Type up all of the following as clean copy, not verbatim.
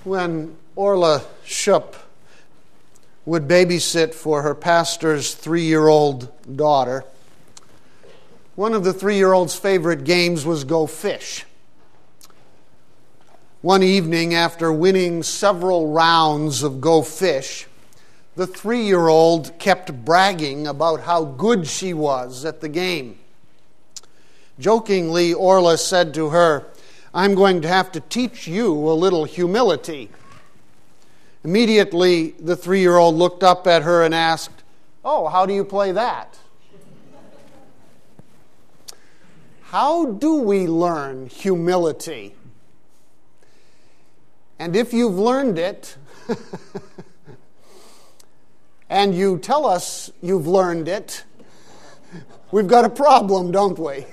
When Orla Schupp would babysit for her pastor's 3-year-old daughter, one of the 3-year-old's favorite games was Go Fish. One evening, after winning several rounds of Go Fish, the 3-year-old kept bragging about how good she was at the game. Jokingly, Orla said to her, "I'm going to have to teach you a little humility." Immediately, the 3-year-old looked up at her and asked, "Oh, how do you play that?" How do we learn humility? And if you've learned it, and you tell us you've learned it, we've got a problem, don't we?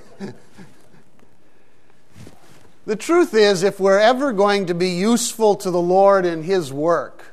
The truth is, if we're ever going to be useful to the Lord in His work,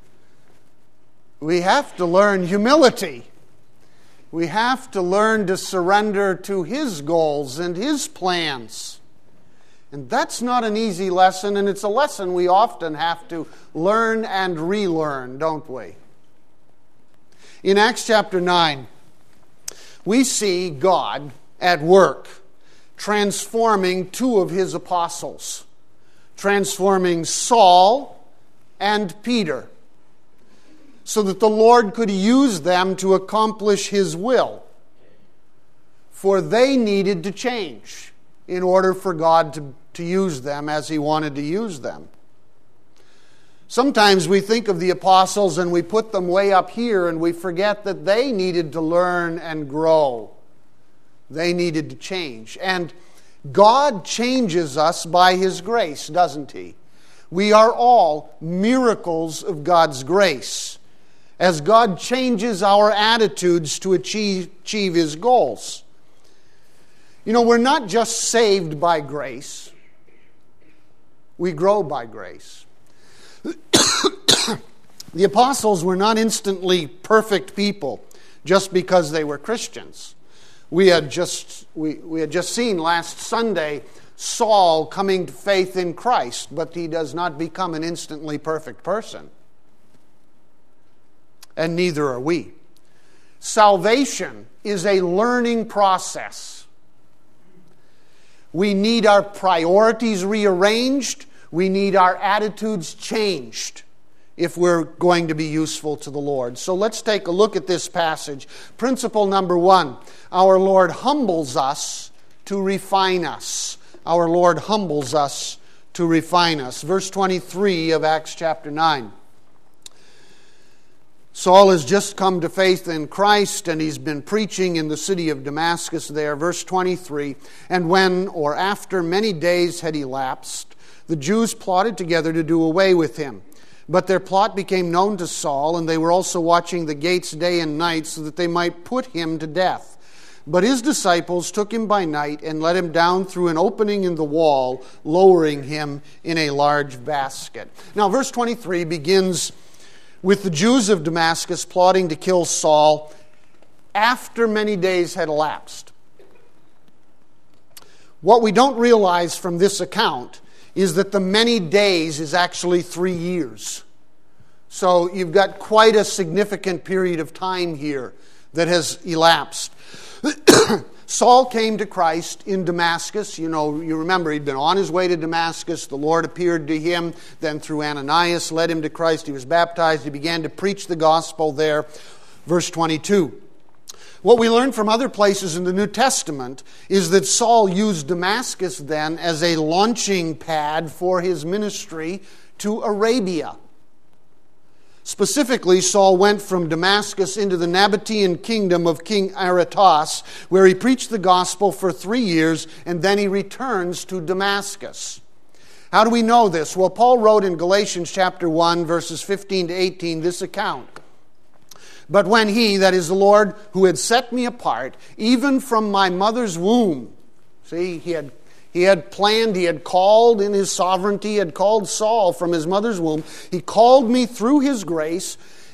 we have to learn humility. We have to learn to surrender to His goals and His plans. And that's not an easy lesson, and it's a lesson we often have to learn and relearn, don't we? In Acts chapter 9, we see God at work transforming 2 of His apostles, transforming Saul and Peter, so that the Lord could use them to accomplish His will. For they needed to change in order for God to use them as He wanted to use them. Sometimes we think of the apostles and we put them way up here and we forget that they needed to learn and grow. They needed to change. And God changes us by His grace, doesn't He? We are all miracles of God's grace, as God changes our attitudes to achieve His goals. You know, we're not just saved by grace. We grow by grace. The apostles were not instantly perfect people just because they were Christians. We had just seen last Sunday Saul coming to faith in Christ, but he does not become an instantly perfect person. And neither are we. Salvation is a learning process. We need our priorities rearranged. We need our attitudes changed if we're going to be useful to the Lord. So let's take a look at this passage. Principle number 1, our Lord humbles us to refine us. Our Lord humbles us to refine us. Verse 23 of Acts chapter 9. Saul has just come to faith in Christ, and he's been preaching in the city of Damascus there. Verse 23, and when or after many days had elapsed, the Jews plotted together to do away with him. But their plot became known to Saul, and they were also watching the gates day and night so that they might put him to death. But his disciples took him by night and let him down through an opening in the wall, lowering him in a large basket. Now, verse 23 begins with the Jews of Damascus plotting to kill Saul after many days had elapsed. What we don't realize from this account is that the many days is actually 3 years. So you've got quite a significant period of time here that has elapsed. Saul came to Christ in Damascus. You remember he'd been on his way to Damascus. The Lord appeared to him, then through Ananias led him to Christ. He was baptized. He began to preach the gospel there. Verse 22. What we learn from other places in the New Testament is that Saul used Damascus then as a launching pad for his ministry to Arabia. Specifically, Saul went from Damascus into the Nabatean kingdom of King Aretas, where he preached the gospel for 3 years, and then he returns to Damascus. How do we know this? Well, Paul wrote in Galatians chapter 1, verses 15 to 18, this account. But when he, that is the Lord, who had set me apart, even from my mother's womb, see, he had planned, he had called in his sovereignty, he had called Saul from his mother's womb. He called me through his grace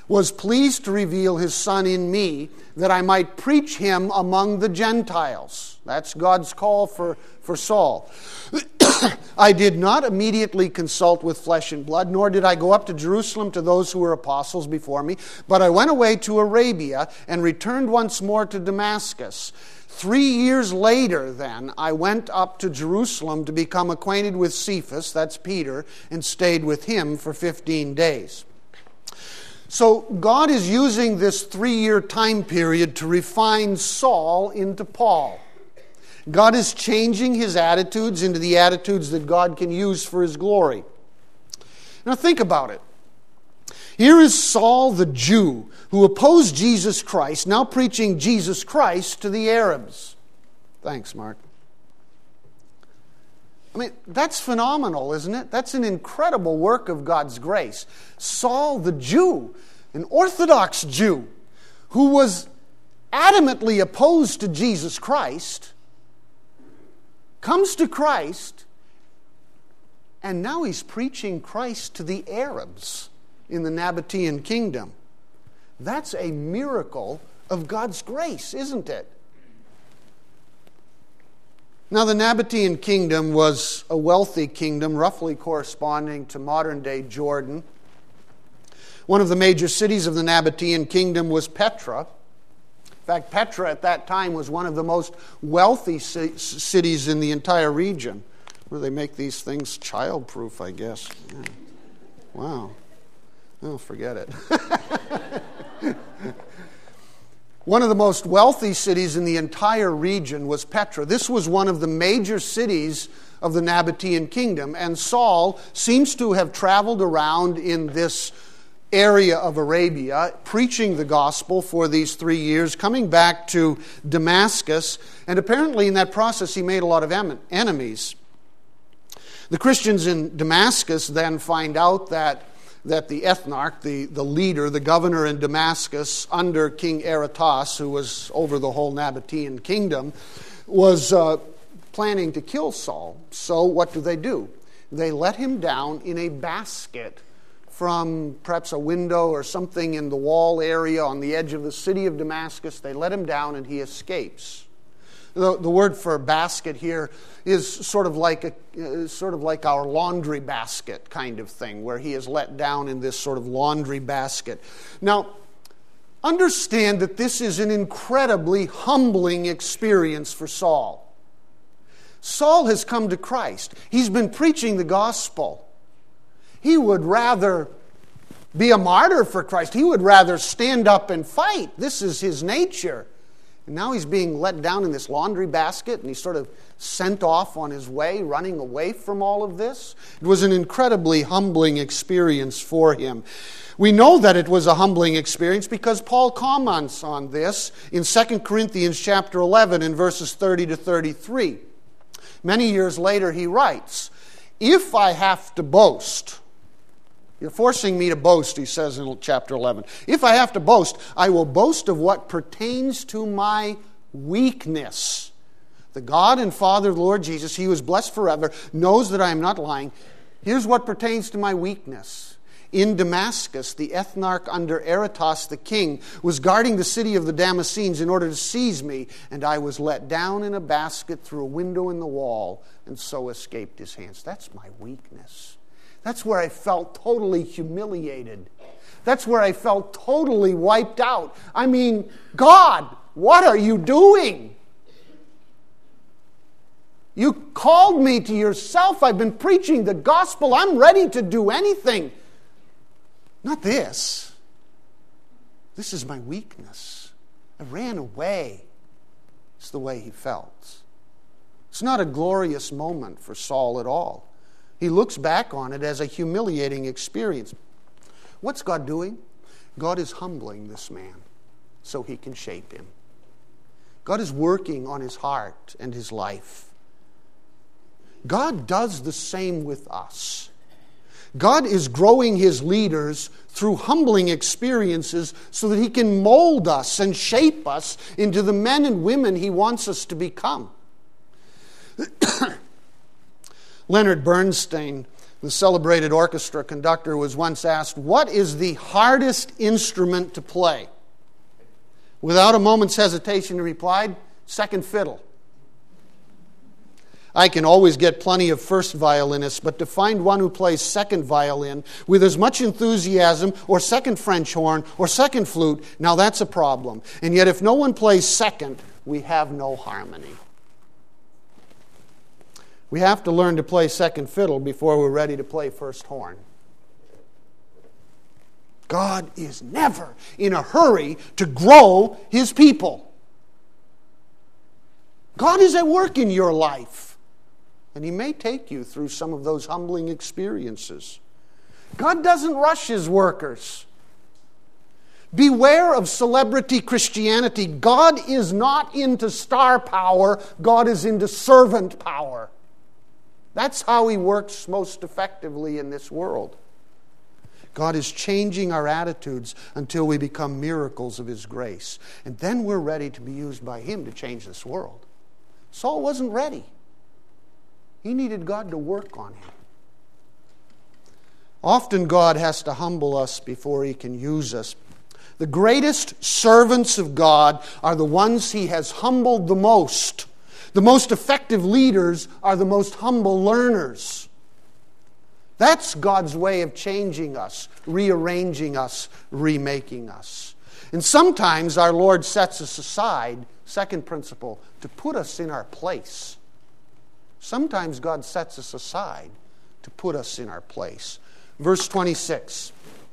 was pleased to reveal his Son in me, that I might preach him among the Gentiles. That's God's call for Saul. I did not immediately consult with flesh and blood, nor did I go up to Jerusalem to those who were apostles before me, but I went away to Arabia and returned once more to Damascus. 3 years later, then, I went up to Jerusalem to become acquainted with Cephas, that's Peter, and stayed with him for 15 days. So God is using this 3-year time period to refine Saul into Paul. God is changing his attitudes into the attitudes that God can use for his glory. Now think about it. Here is Saul the Jew who opposed Jesus Christ, now preaching Jesus Christ to the Arabs. Thanks, Mark. I mean, that's phenomenal, isn't it? That's an incredible work of God's grace. Saul the Jew, an Orthodox Jew, who was adamantly opposed to Jesus Christ, comes to Christ, and now he's preaching Christ to the Arabs in the Nabatean kingdom. That's a miracle of God's grace, isn't it? Now, the Nabatean kingdom was a wealthy kingdom, roughly corresponding to modern-day Jordan. One of the major cities of the Nabatean kingdom was Petra. In fact, Petra at that time was one of the most wealthy cities in the entire region, where they make these things child-proof, I guess. Yeah. Wow. Oh, forget it. One of the most wealthy cities in the entire region was Petra. This was one of the major cities of the Nabatean kingdom, and Saul seems to have traveled around in this area of Arabia, preaching the gospel for these 3 years, coming back to Damascus, and apparently in that process he made a lot of enemies. The Christians in Damascus then find out that the ethnarch, the leader, the governor in Damascus under King Aretas, who was over the whole Nabatean kingdom, was planning to kill Saul. So what do? They let him down in a basket from perhaps a window or something in the wall area on the edge of the city of Damascus. They let him down and he escapes. The word for basket here is sort of like our laundry basket kind of thing, where he is let down in this sort of laundry basket. Now, understand that this is an incredibly humbling experience for Saul. Saul has come to Christ. He's been preaching the gospel. He would rather be a martyr for Christ. He would rather stand up and fight. This is his nature. And now he's being let down in this laundry basket, and he's sort of sent off on his way, running away from all of this. It was an incredibly humbling experience for him. We know that it was a humbling experience because Paul comments on this in 2 Corinthians chapter 11 in verses 30 to 33. Many years later he writes, "If I have to boast," you're forcing me to boast, he says in chapter 11. "If I have to boast, I will boast of what pertains to my weakness. The God and Father of the Lord Jesus, He who is blessed forever, knows that I am not lying. Here's what pertains to my weakness. In Damascus, the ethnarch under Aretas the king was guarding the city of the Damascenes in order to seize me, and I was let down in a basket through a window in the wall, and so escaped his hands." That's my weakness. That's where I felt totally humiliated. That's where I felt totally wiped out. I mean, God, what are you doing? You called me to yourself. I've been preaching the gospel. I'm ready to do anything. Not this. This is my weakness. I ran away. It's the way he felt. It's not a glorious moment for Saul at all. He looks back on it as a humiliating experience. What's God doing? God is humbling this man so he can shape him. God is working on his heart and his life. God does the same with us. God is growing his leaders through humbling experiences so that he can mold us and shape us into the men and women he wants us to become. Leonard Bernstein, The celebrated orchestra conductor was once asked, "What is the hardest instrument to play?" Without a moment's hesitation, he replied, "Second fiddle." I can always get plenty of first violinists, but to find one who plays second violin with as much enthusiasm, or second French horn, or second flute, now that's a problem. And yet if no one plays second, we have no harmony. We have to learn to play second fiddle before we're ready to play first horn. God is never in a hurry to grow His people. God is at work in your life, and He may take you through some of those humbling experiences. God doesn't rush His workers. Beware of celebrity Christianity. God is not into star power. God is into servant power. That's how He works most effectively in this world. God is changing our attitudes until we become miracles of His grace. And then we're ready to be used by Him to change this world. Saul wasn't ready. He needed God to work on him. Often God has to humble us before He can use us. The greatest servants of God are the ones He has humbled the most. The most effective leaders are the most humble learners. That's God's way of changing us, rearranging us, remaking us. And sometimes our Lord sets us aside, second principle, to put us in our place. Sometimes God sets us aside to put us in our place. Verse 26.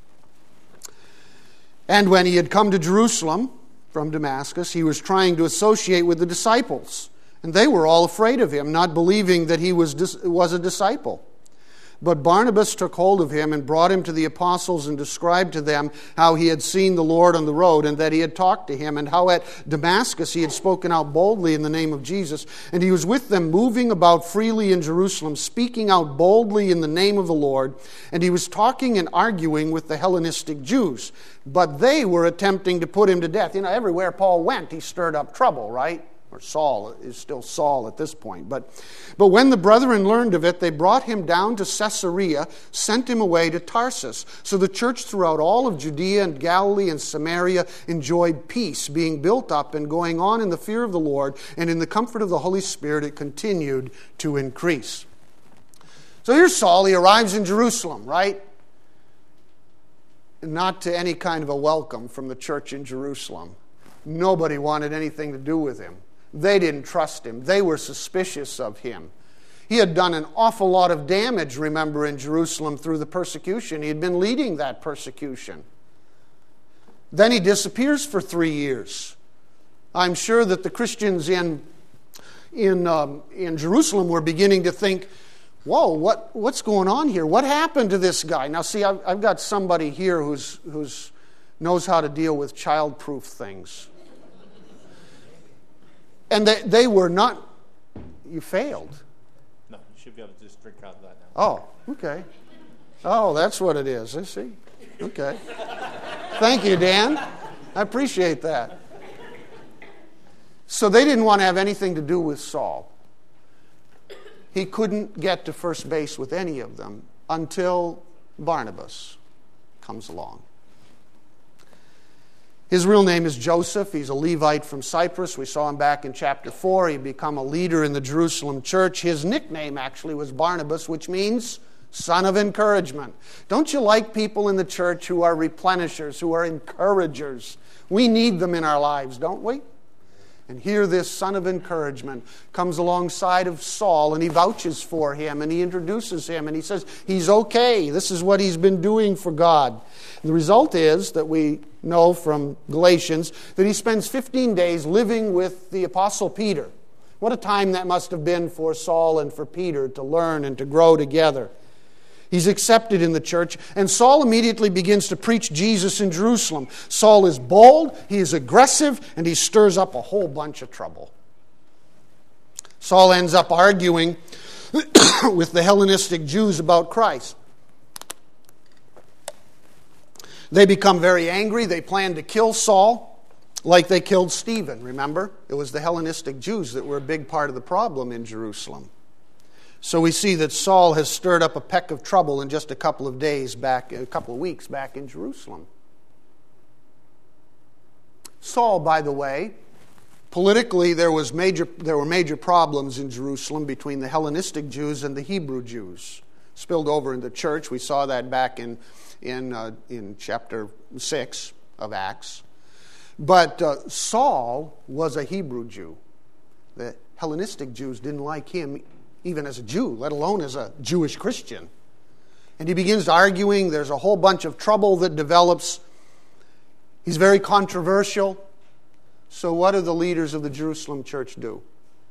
And when He had come to Jerusalem from Damascus, He was trying to associate with the disciples. And they were all afraid of Him, not believing that He was a disciple. But Barnabas took hold of him and brought him to the apostles and described to them how he had seen the Lord on the road and that He had talked to him, and how at Damascus He had spoken out boldly in the name of Jesus. And He was with them, moving about freely in Jerusalem, speaking out boldly in the name of the Lord. And He was talking and arguing with the Hellenistic Jews. But they were attempting to put Him to death. You know, everywhere Paul went, he stirred up trouble, right? Or Saul is still Saul at this point. But when the brethren learned of it, they brought him down to Caesarea, sent him away to Tarsus. So the church throughout all of Judea and Galilee and Samaria enjoyed peace, being built up and going on in the fear of the Lord, and in the comfort of the Holy Spirit it continued to increase. So here's Saul. He arrives in Jerusalem, right? Not to any kind of a welcome from the church in Jerusalem. Nobody wanted anything to do with him. They didn't trust him. They were suspicious of him. He had done an awful lot of damage, remember, in Jerusalem through the persecution. He had been leading that persecution. Then he disappears for 3 years. I'm sure that the Christians in Jerusalem were beginning to think, whoa, what's going on here? What happened to this guy? Now, see, I've got somebody here who's knows how to deal with child-proof things. And they were not... You failed. No, you should be able to just drink out of that now. Oh, okay. Oh, that's what it is. I see. Okay. Thank you, Dan. I appreciate that. So they didn't want to have anything to do with Saul. He couldn't get to first base with any of them until Barnabas comes along. His real name is Joseph. He's a Levite from Cyprus. We saw him back in chapter 4. He'd become a leader in the Jerusalem church. His nickname actually was Barnabas, which means son of encouragement. Don't you like people in the church who are replenishers, who are encouragers? We need them in our lives, don't we? And here this son of encouragement comes alongside of Saul, and he vouches for him, and he introduces him, and he says he's okay. This is what he's been doing for God. And the result is that we know from Galatians that he spends 15 days living with the Apostle Peter. What a time that must have been for Saul and for Peter to learn and to grow together. He's accepted in the church, and Saul immediately begins to preach Jesus in Jerusalem. Saul is bold, he is aggressive, and he stirs up a whole bunch of trouble. Saul ends up arguing with the Hellenistic Jews about Christ. They become very angry. They plan to kill Saul like they killed Stephen, remember? It was the Hellenistic Jews that were a big part of the problem in Jerusalem. So we see that Saul has stirred up a peck of trouble in just a couple of weeks back in Jerusalem. Saul, by the way, politically there were major problems in Jerusalem between the Hellenistic Jews and the Hebrew Jews. Spilled over in the church. We saw that back in chapter 6 of Acts. But Saul was a Hebrew Jew. The Hellenistic Jews didn't like him even as a Jew, let alone as a Jewish Christian. And he begins arguing. There's a whole bunch of trouble that develops. He's very controversial. So what do the leaders of the Jerusalem church do?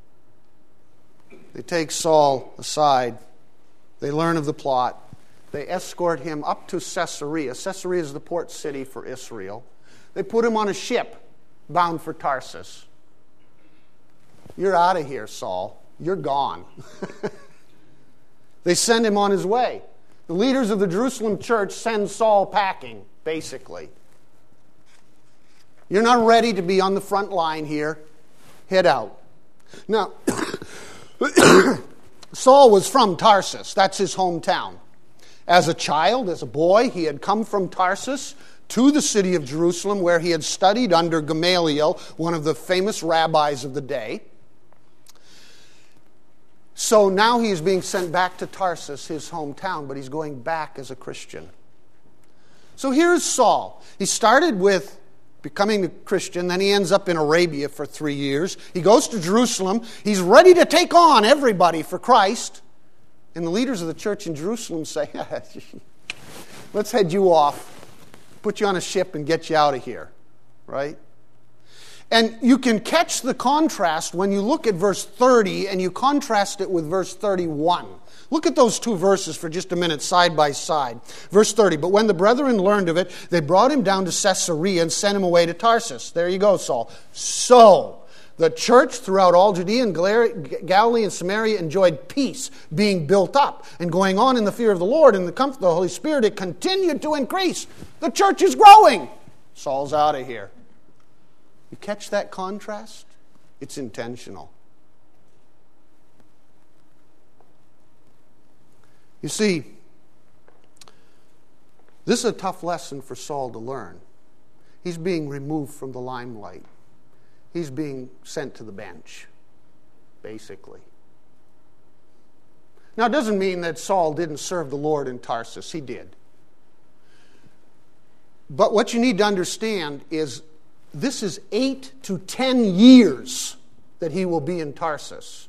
They take Saul aside. They learn of the plot. They escort him up to Caesarea. Caesarea is the port city for Israel. They put him on a ship bound for Tarsus. You're out of here, Saul. You're gone. They send him on his way. The leaders of the Jerusalem church send Saul packing, basically. You're not ready to be on the front line here. Head out. Now, Saul was from Tarsus. That's his hometown. As a child, as a boy, he had come from Tarsus to the city of Jerusalem, where he had studied under Gamaliel, one of the famous rabbis of the day. So now he is being sent back to Tarsus, his hometown, but he's going back as a Christian. So here's Saul. He started with becoming a Christian, then he ends up in Arabia for 3 years. He goes to Jerusalem. He's ready to take on everybody for Christ. And the leaders of the church in Jerusalem say, let's head you off, put you on a ship and get you out of here, right? And you can catch the contrast when you look at verse 30 and you contrast it with verse 31. Look at those two verses for just a minute, side by side. Verse 30, but when the brethren learned of it, they brought him down to Caesarea and sent him away to Tarsus. There you go, Saul. So, the church throughout all Judea and Galilee and Samaria enjoyed peace, being built up and going on in the fear of the Lord and the comfort of the Holy Spirit. It continued to increase. The church is growing. Saul's out of here. You catch that contrast? It's intentional. You see, this is a tough lesson for Saul to learn. He's being removed from the limelight. He's being sent to the bench, basically. Now, it doesn't mean that Saul didn't serve the Lord in Tarsus. He did. But what you need to understand is this is 8 to 10 years that he will be in Tarsus.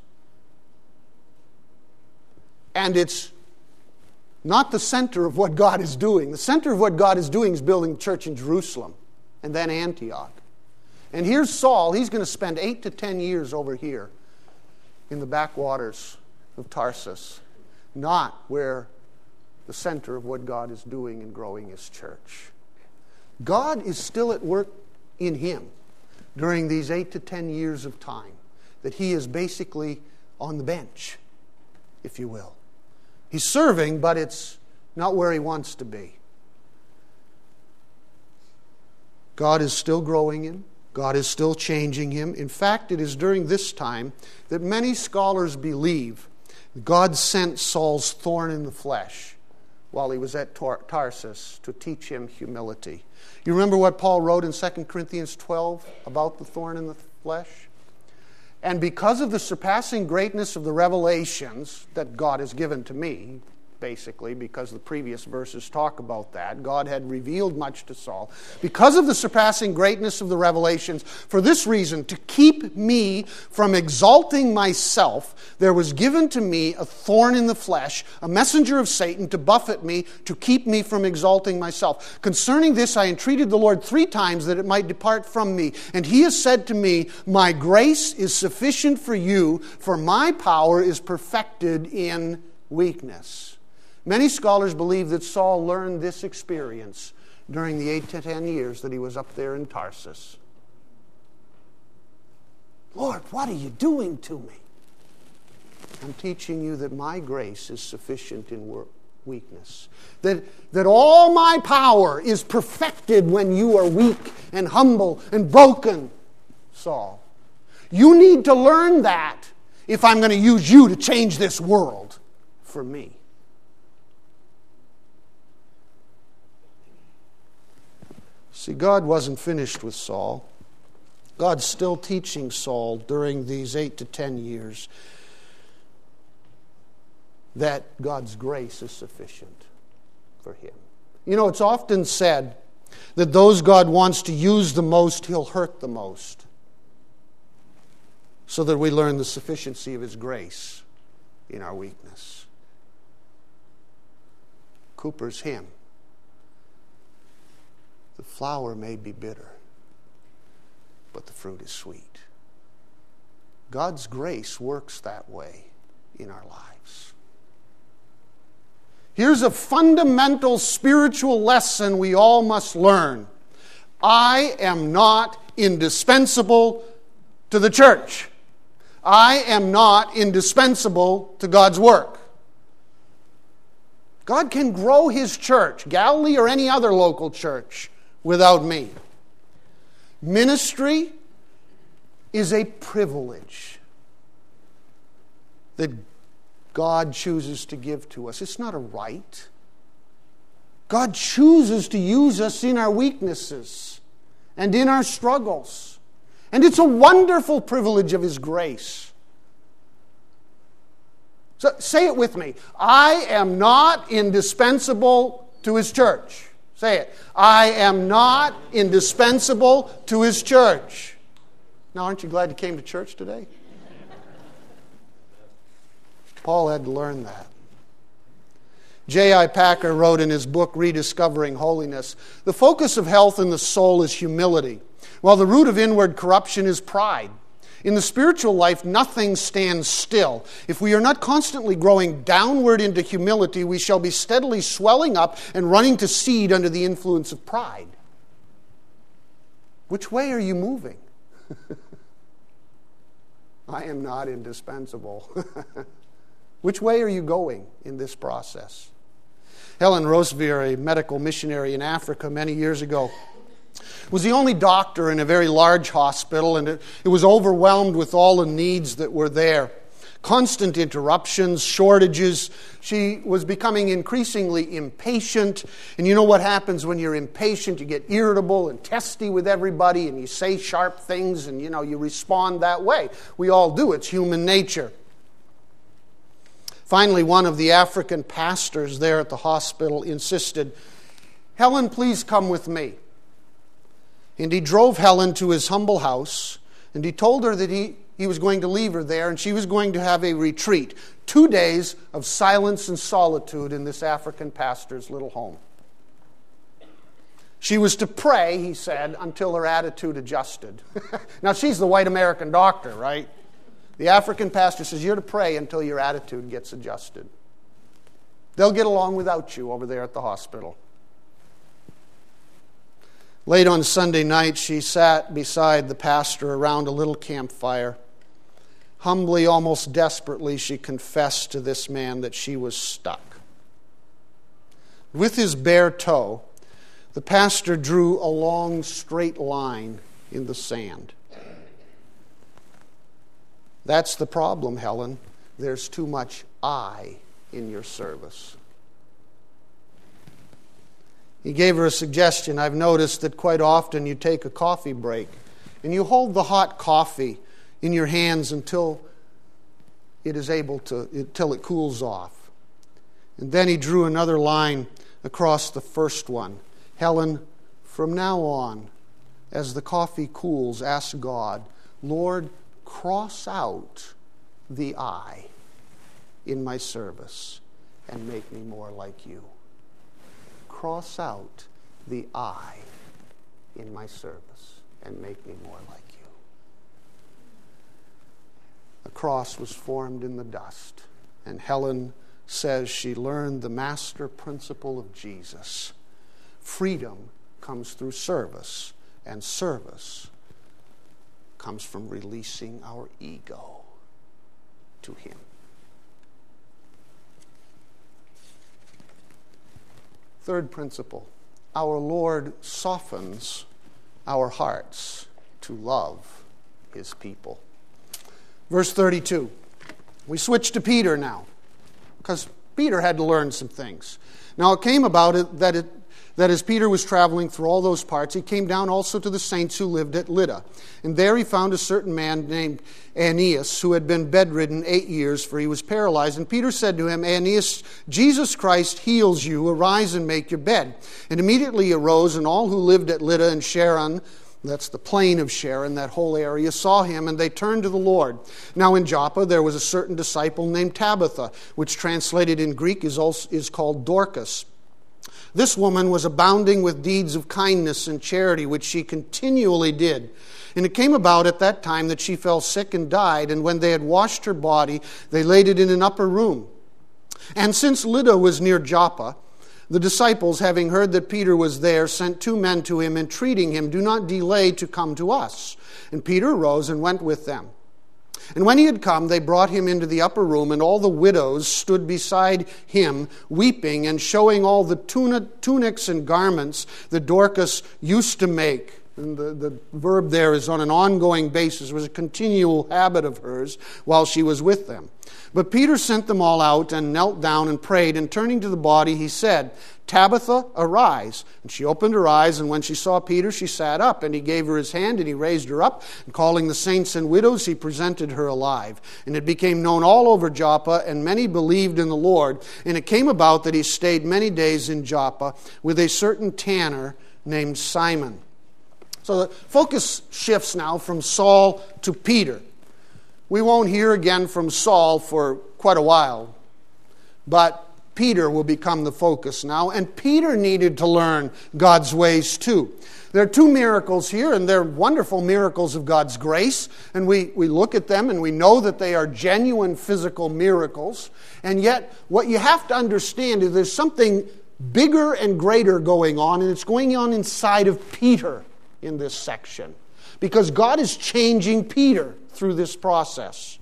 And it's not the center of what God is doing. The center of what God is doing is building the church in Jerusalem and then Antioch. And here's Saul. He's going to spend 8 to 10 years over here in the backwaters of Tarsus, not where the center of what God is doing in growing his church. God is still at work in him during these 8 to 10 years of time that he is basically on the bench, if you will. He's serving, but it's not where he wants to be. God is still growing him. God is still changing him. In fact, it is during this time that many scholars believe God sent Saul's thorn in the flesh while he was at Tarsus to teach him humility. You remember what Paul wrote in 2 Corinthians 12 about the thorn in the flesh? And because of the surpassing greatness of the revelations that God has given to me, basically, because the previous verses talk about that, God had revealed much to Saul. Because of the surpassing greatness of the revelations, for this reason, to keep me from exalting myself, there was given to me a thorn in the flesh, a messenger of Satan to buffet me, to keep me from exalting myself. Concerning this, I entreated the Lord 3 times that it might depart from me. And he has said to me, my grace is sufficient for you, for my power is perfected in weakness. Many scholars believe that Saul learned this experience during the 8 to 10 years that he was up there in Tarsus. Lord, what are you doing to me? I'm teaching you that my grace is sufficient in weakness. That all my power is perfected when you are weak and humble and broken, Saul. You need to learn that if I'm going to use you to change this world. for me. See, God wasn't finished with Saul. God's still teaching Saul during these 8 to 10 years that God's grace is sufficient for him. You know, it's often said that those God wants to use the most, He'll hurt the most, so that we learn the sufficiency of His grace in our weakness. Cooper's hymn. The flower may be bitter, but the fruit is sweet. God's grace works that way in our lives. Here's a fundamental spiritual lesson we all must learn. I am not indispensable to the church. I am not indispensable to God's work. God can grow His church, Galilee or any other local church, without me. Ministry is a privilege that God chooses to give to us. It's not a right. God chooses to use us in our weaknesses and in our struggles. And it's a wonderful privilege of His grace. So say it with me. I am not indispensable to His church. Say it. I am not indispensable to His church. Now, aren't you glad you came to church today? Paul had to learn that. J.I. Packer wrote in his book, Rediscovering Holiness, the focus of health in the soul is humility, while the root of inward corruption is pride. In the spiritual life, nothing stands still. If we are not constantly growing downward into humility, we shall be steadily swelling up and running to seed under the influence of pride. Which way are you moving? I am not indispensable. Which way are you going in this process? Helen Roseveare, a medical missionary in Africa many years ago, was the only doctor in a very large hospital, and it was overwhelmed with all the needs that were there. Constant interruptions, shortages. She was becoming increasingly impatient. And you know what happens when you're impatient? You get irritable and testy with everybody, and you say sharp things, and you respond that way. We all do. It's human nature. Finally, one of the African pastors there at the hospital insisted, "Helen, please come with me." And he drove Helen to his humble house, and he told her that he was going to leave her there, and she was going to have a retreat. 2 days of silence and solitude in this African pastor's little home. She was to pray, he said, until her attitude adjusted. Now, she's the white American doctor, right? The African pastor says, you're to pray until your attitude gets adjusted. They'll get along without you over there at the hospital. Late on Sunday night, she sat beside the pastor around a little campfire. Humbly, almost desperately, she confessed to this man that she was stuck. With his bare toe, the pastor drew a long, straight line in the sand. That's the problem, Helen. There's too much I in your service. He gave her a suggestion. I've noticed that quite often you take a coffee break and you hold the hot coffee in your hands until it cools off. And then he drew another line across the first one. Helen, from now on, as the coffee cools, ask God, Lord, cross out the I in my service and make me more like you. Cross out the I in my service and make me more like you. A cross was formed in the dust, and Helen says she learned the master principle of Jesus. Freedom comes through service, and service comes from releasing our ego to Him. Third principle, our Lord softens our hearts to love His people. Verse 32. We switch to Peter now, because Peter had to learn some things. Now it came about that as Peter was traveling through all those parts, he came down also to the saints who lived at Lydda. And there he found a certain man named Aeneas, who had been bedridden 8 years, for he was paralyzed. And Peter said to him, Aeneas, Jesus Christ heals you. Arise and make your bed. And immediately he arose, and all who lived at Lydda and Sharon, that's the plain of Sharon, that whole area, saw him, and they turned to the Lord. Now in Joppa there was a certain disciple named Tabitha, which translated in Greek is called Dorcas. This woman was abounding with deeds of kindness and charity, which she continually did. And it came about at that time that she fell sick and died, and when they had washed her body, they laid it in an upper room. And since Lydda was near Joppa, the disciples, having heard that Peter was there, sent 2 men to him, entreating him, "Do not delay to come to us." And Peter arose and went with them. And when he had come, they brought him into the upper room, and all the widows stood beside him, weeping and showing all the tunics and garments that Dorcas used to make. And the verb there is on an ongoing basis. It was a continual habit of hers while she was with them. But Peter sent them all out and knelt down and prayed, and turning to the body, he said, "Tabitha, arise." And she opened her eyes, and when she saw Peter, she sat up. And he gave her his hand, and he raised her up. And calling the saints and widows, he presented her alive. And it became known all over Joppa, and many believed in the Lord. And it came about that he stayed many days in Joppa with a certain tanner named Simon. So the focus shifts now from Saul to Peter. We won't hear again from Saul for quite a while, but Peter will become the focus now, and Peter needed to learn God's ways too. There are 2 miracles here, and they're wonderful miracles of God's grace, and we look at them and we know that they are genuine physical miracles, and yet what you have to understand is there's something bigger and greater going on, and it's going on inside of Peter in this section, because God is changing Peter through this process.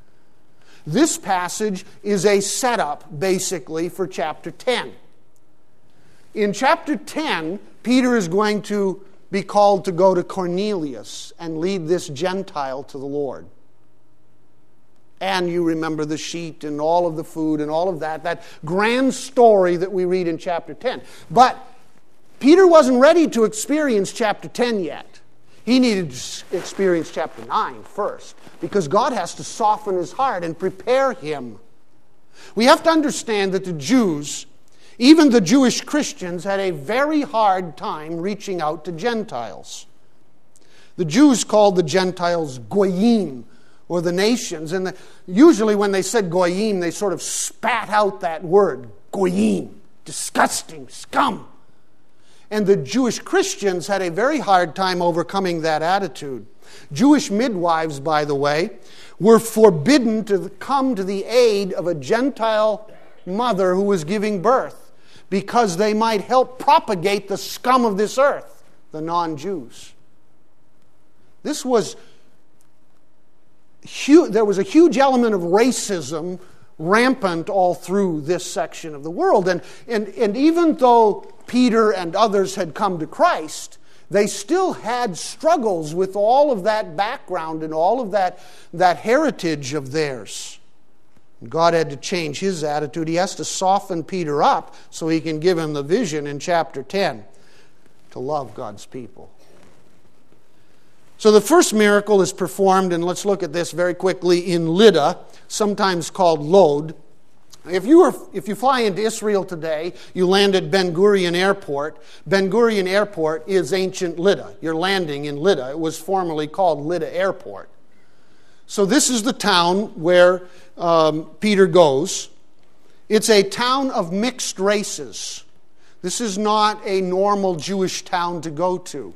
This passage is a setup, basically, for chapter 10. In chapter 10, Peter is going to be called to go to Cornelius and lead this Gentile to the Lord. And you remember the sheet and all of the food and all of that grand story that we read in chapter 10. But Peter wasn't ready to experience chapter 10 yet. He needed to experience chapter 9 first, because God has to soften his heart and prepare him. We have to understand that the Jews, even the Jewish Christians, had a very hard time reaching out to Gentiles. The Jews called the Gentiles Goyim, or the nations, and usually when they said Goyim, they sort of spat out that word, Goyim, disgusting, scum. And the Jewish Christians had a very hard time overcoming that attitude. Jewish midwives, by the way, were forbidden to come to the aid of a Gentile mother who was giving birth, because they might help propagate the scum of this earth, the non-Jews. This was huge. There was a huge element of racism rampant all through this section of the world. And even though Peter and others had come to Christ, they still had struggles with all of that background and all of that heritage of theirs. God had to change his attitude. He has to soften Peter up so he can give him the vision in chapter 10 to love God's people. So the first miracle is performed, and let's look at this very quickly, in Lydda, sometimes called Lod. If you fly into Israel today, you land at Ben Gurion Airport. Ben Gurion Airport is ancient Lydda. You're landing in Lydda. It was formerly called Lydda Airport. So this is the town where Peter goes. It's a town of mixed races. This is not a normal Jewish town to go to.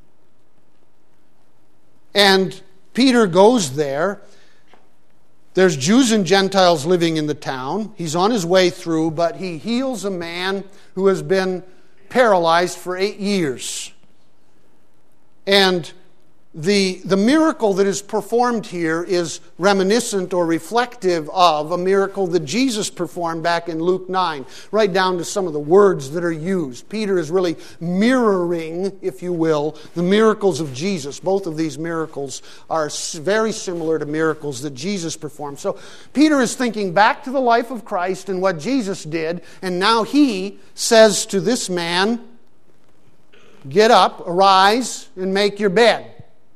And Peter goes there. There's Jews and Gentiles living in the town. He's on his way through, but he heals a man who has been paralyzed for 8 years. And the miracle that is performed here is reminiscent or reflective of a miracle that Jesus performed back in Luke 9, right down to some of the words that are used. Peter is really mirroring, if you will, the miracles of Jesus. Both of these miracles are very similar to miracles that Jesus performed. So Peter is thinking back to the life of Christ and what Jesus did, and now he says to this man, "Get up, arise, and make your bed."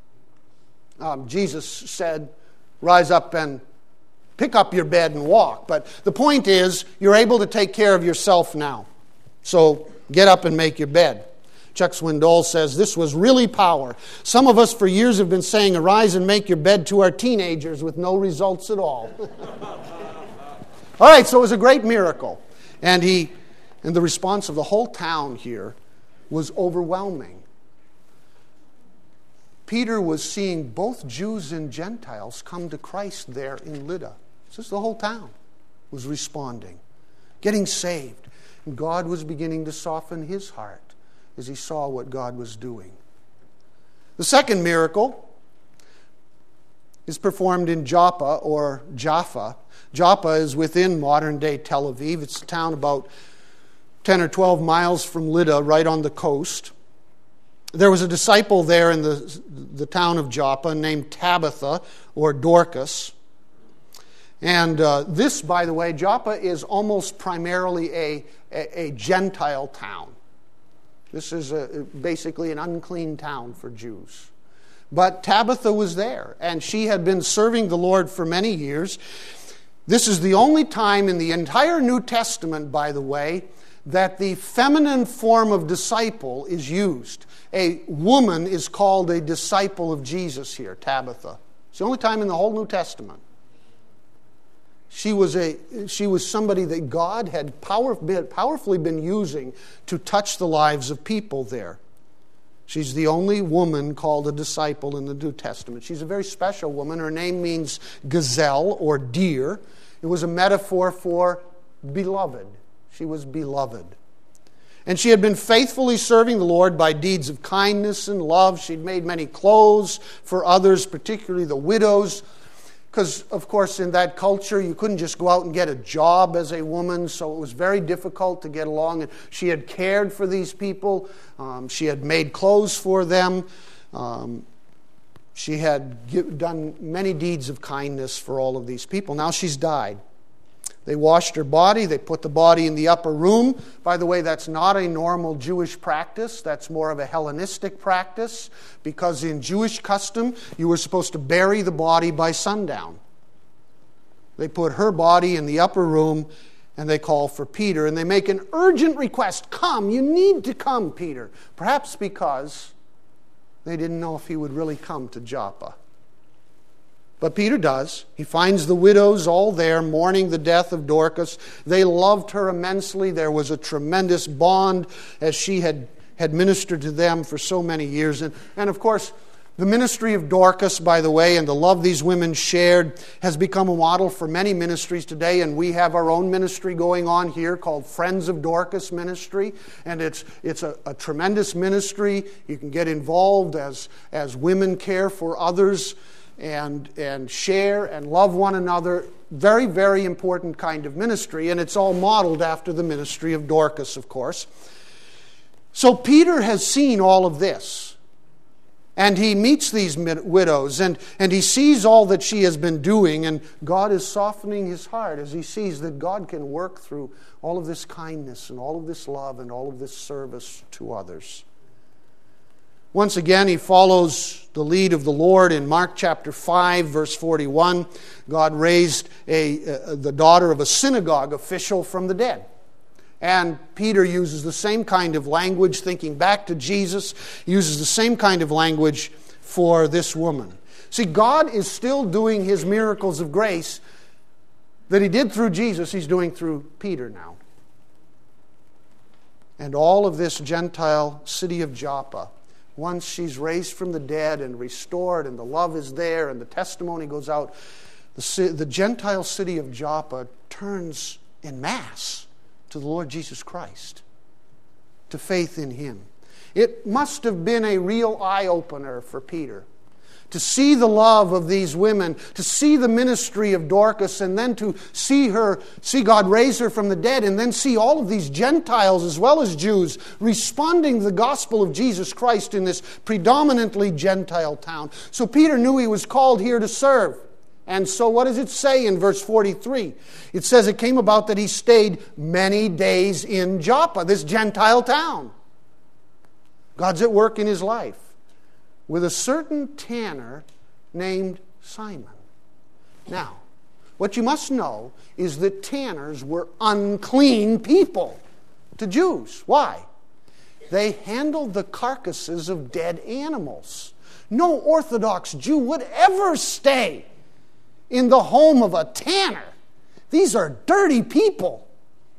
Jesus said, "Rise up and pick up your bed and walk." But the point is, you're able to take care of yourself now. So get up and make your bed. Chuck Swindoll says, "This was really power. Some of us for years have been saying, 'Arise and make your bed' to our teenagers with no results at all." All right, so it was a great miracle. And the response of the whole town here was overwhelming. Peter was seeing both Jews and Gentiles come to Christ there in Lydda. Just the whole town was responding, getting saved. And God was beginning to soften his heart as he saw what God was doing. The second miracle is performed in Joppa or Jaffa. Joppa is within modern-day Tel Aviv. It's a town about 10 or 12 miles from Lydda, right on the coast. There was a disciple there in the town of Joppa named Tabitha or Dorcas. And this, by the way, Joppa is almost primarily a Gentile town. This is basically an unclean town for Jews. But Tabitha was there, and she had been serving the Lord for many years. This is the only time in the entire New Testament, by the way, that the feminine form of disciple is used. A woman is called a disciple of Jesus here, Tabitha. It's the only time in the whole New Testament. She was somebody that God had powerfully been using to touch the lives of people there. She's the only woman called a disciple in the New Testament. She's a very special woman. Her name means gazelle or deer. It was a metaphor for beloved. She was beloved. And she had been faithfully serving the Lord by deeds of kindness and love. She'd made many clothes for others, particularly the widows. Because, of course, in that culture, you couldn't just go out and get a job as a woman, so it was very difficult to get along. And she had cared for these people. She had made clothes for them. She had done many deeds of kindness for all of these people. Now she's died. They washed her body. They put the body in the upper room. By the way, that's not a normal Jewish practice. That's more of a Hellenistic practice, because in Jewish custom, you were supposed to bury the body by sundown. They put her body in the upper room, and they call for Peter, and they make an urgent request. "Come, you need to come, Peter." Perhaps because they didn't know if he would really come to Joppa. But Peter does. He finds the widows all there mourning the death of Dorcas. They loved her immensely. There was a tremendous bond as she had ministered to them for so many years. And of course, the ministry of Dorcas, by the way, and the love these women shared has become a model for many ministries today. And we have our own ministry going on here called Friends of Dorcas Ministry. And it's a tremendous ministry. You can get involved as women care for others and share and love one another. Very, very important kind of ministry, and it's all modeled after the ministry of Dorcas, of course. So Peter has seen all of this, and he meets these widows, and he sees all that she has been doing, and God is softening his heart as he sees that God can work through all of this kindness and all of this love and all of this service to others. Once again, he follows the lead of the Lord in Mark chapter 5, verse 41. God raised the daughter of a synagogue official from the dead. And Peter uses the same kind of language, thinking back to Jesus, uses the same kind of language for this woman. See, God is still doing his miracles of grace that he did through Jesus, he's doing through Peter now. And all of this Gentile city of Joppa, once she's raised from the dead and restored and the love is there and the testimony goes out, the Gentile city of Joppa turns en masse to the Lord Jesus Christ, to faith in him. It must have been a real eye-opener for Peter to see the love of these women, to see the ministry of Dorcas, and then to see God raise her from the dead, and then see all of these Gentiles as well as Jews responding to the gospel of Jesus Christ in this predominantly Gentile town. So Peter knew he was called here to serve. And so what does it say in verse 43? It says it came about that he stayed many days in Joppa, this Gentile town. God's at work in his life with a certain tanner named Simon. Now, what you must know is that tanners were unclean people to Jews. Why? They handled the carcasses of dead animals. No Orthodox Jew would ever stay in the home of a tanner. These are dirty people.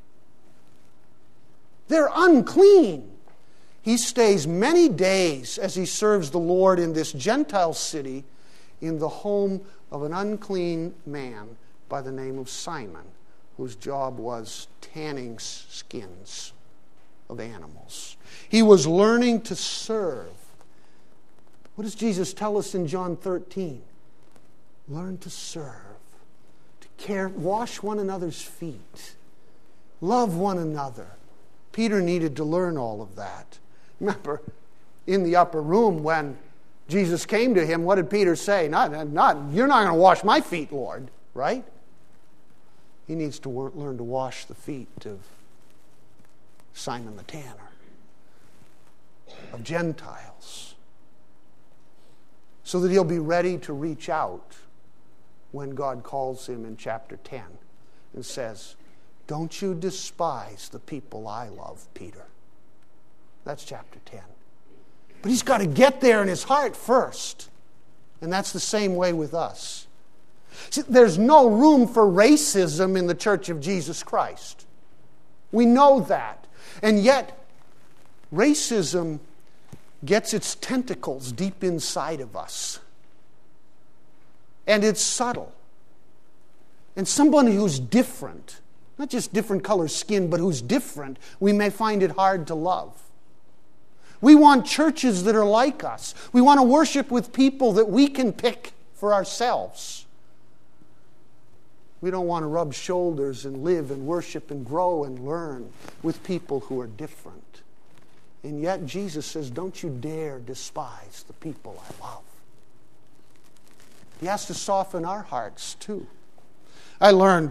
They're unclean. He stays many days as he serves the Lord in this Gentile city in the home of an unclean man by the name of Simon, whose job was tanning skins of animals. He was learning to serve. What does Jesus tell us in John 13? Learn to serve, to care, wash one another's feet, love one another. Peter needed to learn all of that. Remember, in the upper room when Jesus came to him, what did Peter say? Not you're not going to wash my feet, Lord, right? He needs to learn to wash the feet of Simon the tanner, of Gentiles, so that he'll be ready to reach out when God calls him in chapter 10 and says, "Don't you despise the people I love, Peter." That's chapter 10. But he's got to get there in his heart first. And that's the same way with us. See, there's no room for racism in the Church of Jesus Christ. We know that. And yet, racism gets its tentacles deep inside of us. And it's subtle. And somebody who's different, not just different color skin, but who's different, we may find it hard to love. We want churches that are like us. We want to worship with people that we can pick for ourselves. We don't want to rub shoulders and live and worship and grow and learn with people who are different. And yet Jesus says, don't you dare despise the people I love. He has to soften our hearts too. I learned,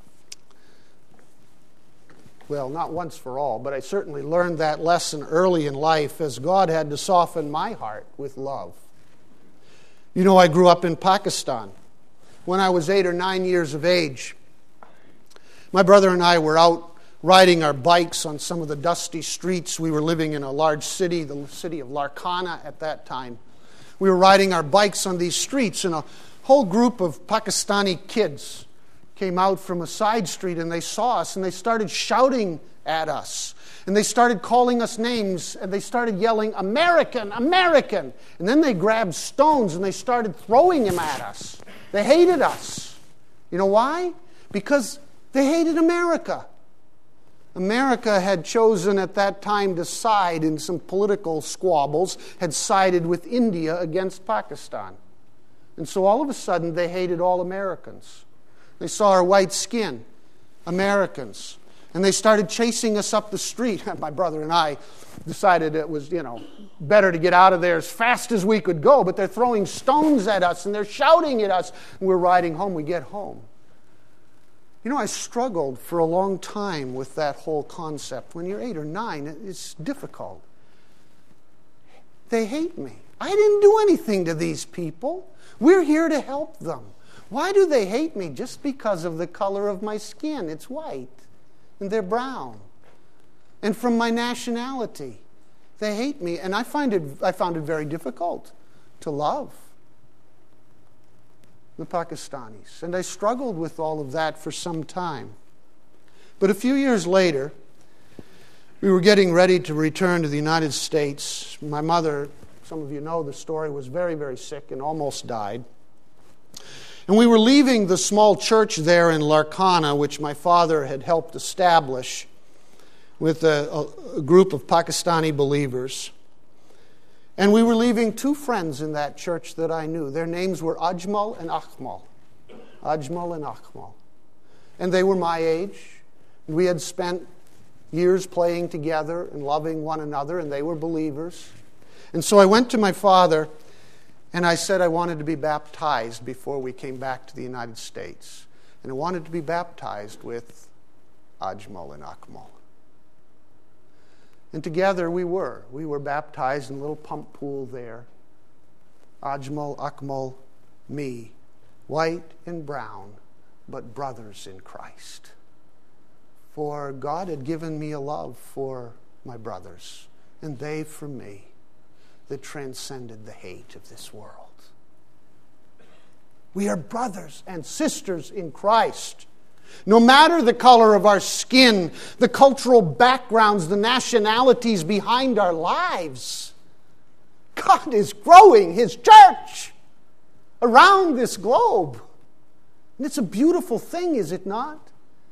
well, not once for all, but I certainly learned that lesson early in life as God had to soften my heart with love. You know, I grew up in Pakistan. When I was 8 or 9 years of age, my brother and I were out riding our bikes on some of the dusty streets. We were living in a large city, the city of Larkana at that time. We were riding our bikes on these streets, and a whole group of Pakistani kids came out from a side street, and they saw us, and they started shouting at us. And they started calling us names, and they started yelling, "American, American!" And then they grabbed stones, and they started throwing them at us. They hated us. You know why? Because they hated America. America had chosen at that time to side in some political squabbles, had sided with India against Pakistan. And so all of a sudden, they hated all Americans. They saw our white skin, Americans. And they started chasing us up the street. My brother and I decided it was, better to get out of there as fast as we could go. But they're throwing stones at us and they're shouting at us. And we're riding home. We get home. I struggled for a long time with that whole concept. When you're 8 or 9, it's difficult. They hate me. I didn't do anything to these people. We're here to help them. Why do they hate me? Just because of the color of my skin. It's white. And they're brown. And from my nationality. They hate me. And I found it very difficult to love the Pakistanis. And I struggled with all of that for some time. But a few years later, we were getting ready to return to the United States. My mother, some of you know the story, was very, very sick and almost died. And we were leaving the small church there in Larkana, which my father had helped establish with a group of Pakistani believers. And we were leaving two friends in that church that I knew. Their names were Ajmal and Akmal. Ajmal and Akmal. And they were my age. We had spent years playing together and loving one another, and they were believers. And so I went to my father, and I said I wanted to be baptized before we came back to the United States. And I wanted to be baptized with Ajmal and Akmal. And together we were. We were baptized in a little pump pool there. Ajmal, Akmal, me, white and brown, but brothers in Christ. For God had given me a love for my brothers, and they for me, that transcended the hate of this world. We are brothers and sisters in Christ. No matter the color of our skin, the cultural backgrounds, the nationalities behind our lives, God is growing His church around this globe. And it's a beautiful thing, is it not?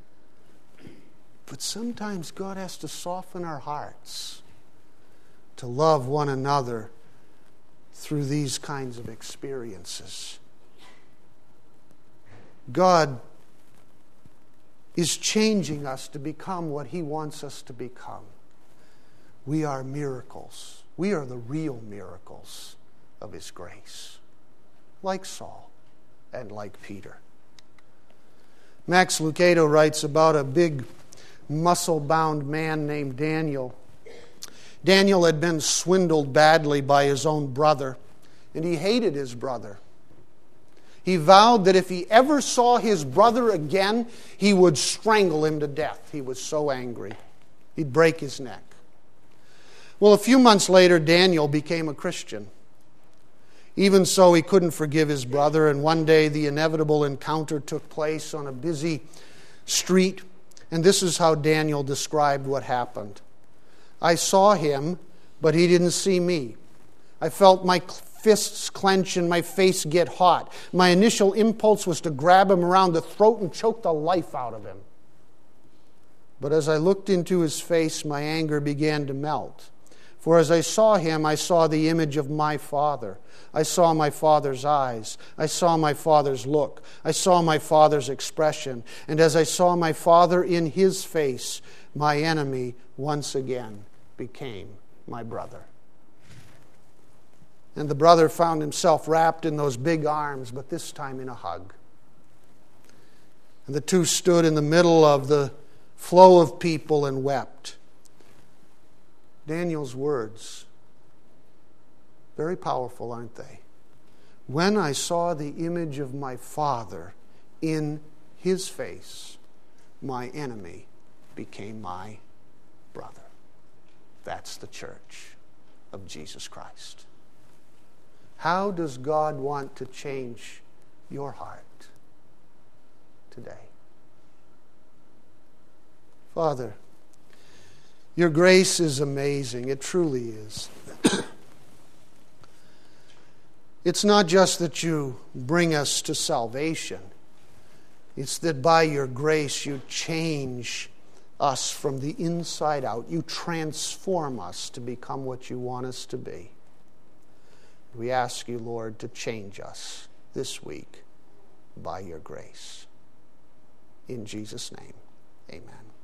But sometimes God has to soften our hearts to love one another through these kinds of experiences. God is changing us to become what He wants us to become. We are miracles. We are the real miracles of His grace, like Saul and like Peter. Max Lucado writes about a big, muscle-bound man named Daniel. Daniel had been swindled badly by his own brother, and he hated his brother. He vowed that if he ever saw his brother again, he would strangle him to death. He was so angry. He'd break his neck. Well, a few months later, Daniel became a Christian. Even so, he couldn't forgive his brother, and one day the inevitable encounter took place on a busy street, and this is how Daniel described what happened. I saw him, but he didn't see me. I felt my fists clench and my face get hot. My initial impulse was to grab him around the throat and choke the life out of him. But as I looked into his face, my anger began to melt. For as I saw him, I saw the image of my Father. I saw my Father's eyes. I saw my Father's look. I saw my Father's expression. And as I saw my Father in His face, my enemy once again became my brother. And the brother found himself wrapped in those big arms, but this time in a hug. And the two stood in the middle of the flow of people and wept. Daniel's words, very powerful, aren't they? When I saw the image of my Father in His face, my enemy became my brother. That's the church of Jesus Christ. How does God want to change your heart today? Father, Your grace is amazing. It truly is. It's not just that You bring us to salvation. It's that by Your grace You change us from the inside out. You transform us to become what You want us to be. We ask You, Lord, to change us this week by Your grace. In Jesus' name, amen.